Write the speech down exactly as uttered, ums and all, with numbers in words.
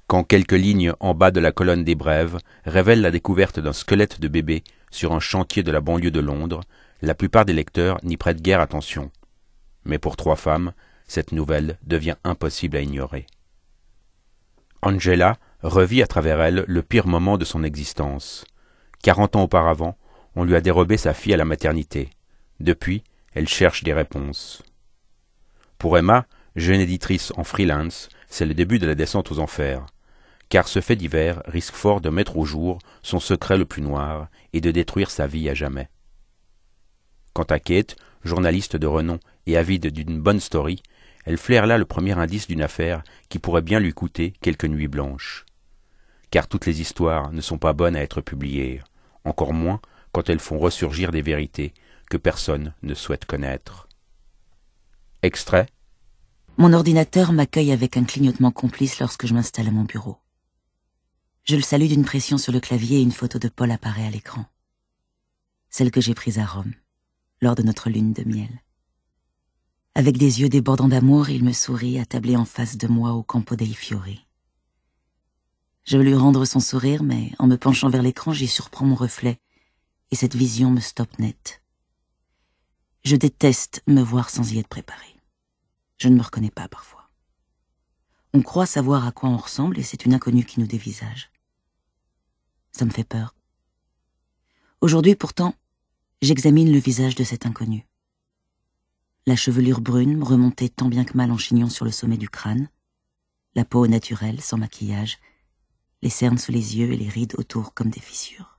quand quelques lignes en bas de la colonne des brèves révèlent la découverte d'un squelette de bébé sur un chantier de la banlieue de Londres, la plupart des lecteurs n'y prêtent guère attention. Mais pour trois femmes, cette nouvelle devient impossible à ignorer. Angela revit à travers elle le pire moment de son existence. Quarante ans auparavant, on lui a dérobé sa fille à la maternité. Depuis, elle cherche des réponses. Pour Emma, jeune éditrice en freelance, c'est le début de la descente aux enfers, car ce fait divers risque fort de mettre au jour son secret le plus noir et de détruire sa vie à jamais. Quant à Kate, journaliste de renom et avide d'une bonne story, elle flaire là le premier indice d'une affaire qui pourrait bien lui coûter quelques nuits blanches. Car toutes les histoires ne sont pas bonnes à être publiées, encore moins quand elles font ressurgir des vérités que personne ne souhaite connaître. Extrait. Mon ordinateur m'accueille avec un clignotement complice lorsque je m'installe à mon bureau. Je le salue d'une pression sur le clavier et une photo de Paul apparaît à l'écran. Celle que j'ai prise à Rome, lors de notre lune de miel. Avec des yeux débordants d'amour, il me sourit, attablé en face de moi au Campo dei Fiori. Je veux lui rendre son sourire, mais en me penchant vers l'écran, j'y surprends mon reflet, et cette vision me stoppe net. Je déteste me voir sans y être préparé. Je ne me reconnais pas parfois. On croit savoir à quoi on ressemble, et c'est une inconnue qui nous dévisage. Ça me fait peur. Aujourd'hui, pourtant, j'examine le visage de cet inconnu. La chevelure brune remontait tant bien que mal en chignon sur le sommet du crâne, la peau naturelle, sans maquillage, les cernes sous les yeux et les rides autour comme des fissures.